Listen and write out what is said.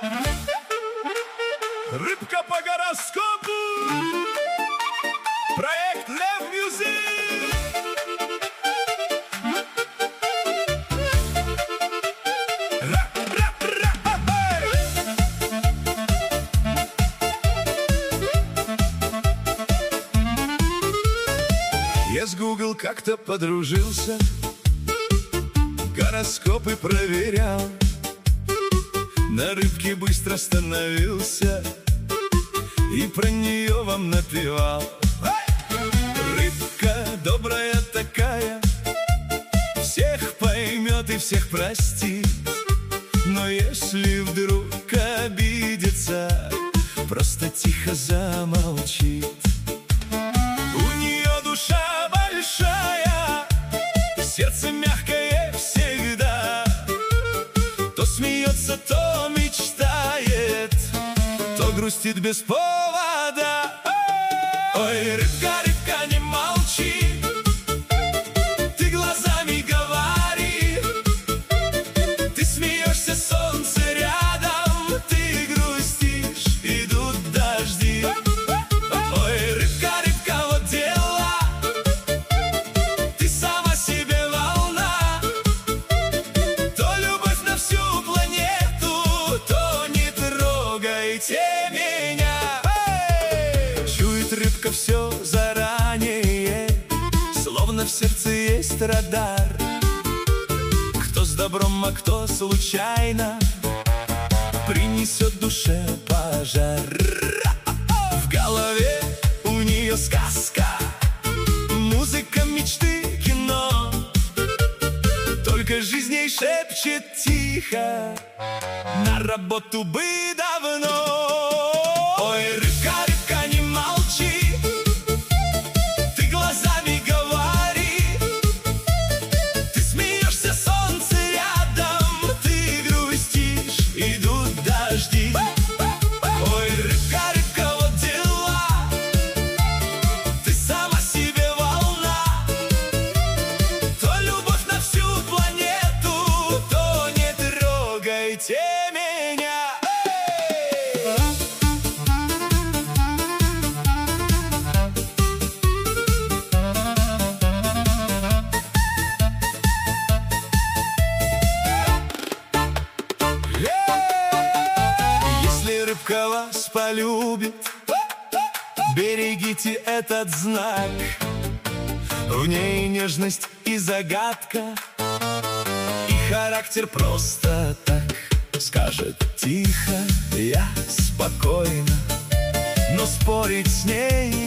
Рыбка по гороскопу. Проект Лев Мьюзик. Я с Google как-то подружился, гороскопы проверял, на рыбке быстро становился и про нее вам напевал. Рыбка добрая такая, всех поймет и всех простит, но если вдруг обидится, просто тихо замолчит. У нее душа большая, сердце мягкое всегда, то смеется, то мечтает, то грустит без повода. Ой, рыбка, рыбка, не молчи, ты глазами говори. Ты смеешься, солнце рядом, ты грустишь, идут дожди. Ой, рыбка, рыбка, вот дела, ты сама себе волна. То любовь на всю планету, то не трогайте меня. Чует рыбка все заранее, словно в сердце есть радар. Кто с добром, а кто случайно принесет душе пожар. В голове у нее сказка, музыка мечты, кино. Только жизнь ей шепчет тихо, на работу бы давно. Ой, рыбка, рыбка, не молчи, ты глазами говори. Ты смеешься, солнце рядом, ты грустишь, идут дожди. Ой, рыбка, рыбка, вот дела, ты сама себе волна. То любовь на всю планету, то не трогайте меня. Если рыбка вас полюбит, берегите этот знак. В ней нежность и загадка, и характер просто так. Скажет тихо, я спокойно, но спорить с ней